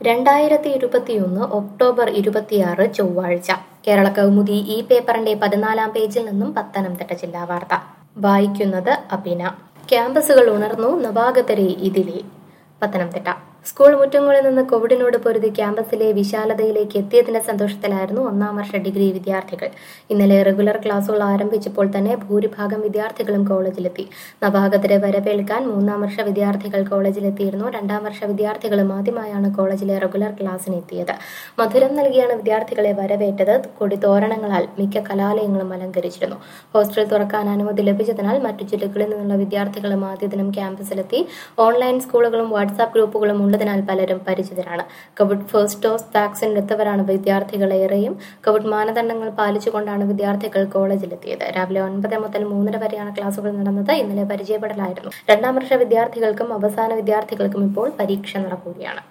2021 October 26 ചൊവ്വാഴ്ച കേരള കൗമുദി ഈ പേപ്പറിന്റെ 14-ാം പേജിൽ നിന്നും പത്തനംതിട്ട ജില്ലാ വാർത്ത വായിക്കുന്നത് അഭിന. ക്യാമ്പസുകൾ ഉണർന്നു, നവാഗതരെ ഇതിലെ. പത്തനംതിട്ട സ്കൂൾ മുറ്റങ്ങളിൽ നിന്ന് കോവിഡിനോട് പൊരുതി ക്യാമ്പസിലെ വിശാലതയിലേക്ക് എത്തിയതിന്റെ സന്തോഷത്തിലായിരുന്നു ഒന്നാം വർഷ ഡിഗ്രി വിദ്യാർത്ഥികൾ. ഇന്നലെ റെഗുലർ ക്ലാസുകൾ ആരംഭിച്ചപ്പോൾ തന്നെ ഭൂരിഭാഗം വിദ്യാർത്ഥികളും കോളേജിലെത്തി. നവാഗതരെ വരവേൽക്കാൻ മൂന്നാം വർഷ വിദ്യാർത്ഥികൾ കോളേജിലെത്തിയിരുന്നു. രണ്ടാം വർഷ വിദ്യാർത്ഥികളും ആദ്യമായാണ് കോളേജിലെ റെഗുലർ ക്ലാസ്സിന് എത്തിയത്. മധുരം നൽകിയാണ് വിദ്യാർത്ഥികളെ വരവേറ്റത്. കൊടിത്തോരണങ്ങളാൽ മിക്ക കലാലയങ്ങളും അലങ്കരിച്ചിരുന്നു. ഹോസ്റ്റൽ തുറക്കാൻ അനുമതി ലഭിച്ചതിനാൽ മറ്റു ജില്ലകളിൽ നിന്നുള്ള വിദ്യാർത്ഥികളും ആദ്യ ദിനം ക്യാമ്പസിലെത്തി. ഓൺലൈൻ സ്കൂളുകളും വാട്സാപ്പ് ഗ്രൂപ്പുകളും ഉള്ളതിനാൽ പലരും പരിചിതരാണ്. കോവിഡ് ഫസ്റ്റ് ഡോസ് വാക്സിൻ എടുത്തവരാണ് വിദ്യാർത്ഥികളേറെയും. കോവിഡ് മാനദണ്ഡങ്ങൾ പാലിച്ചുകൊണ്ടാണ് വിദ്യാർത്ഥികൾ കോളേജിലെത്തിയത്. രാവിലെ 9 മുതൽ 3:30 വരെയാണ് ക്ലാസുകൾ നടന്നത്. ഇന്നലെ പരിചയപ്പെടലായിരുന്നു. രണ്ടാം വർഷ വിദ്യാർത്ഥികൾക്കും അവസാന വിദ്യാർത്ഥികൾക്കും ഇപ്പോൾ പരീക്ഷ നടക്കുകയാണ്.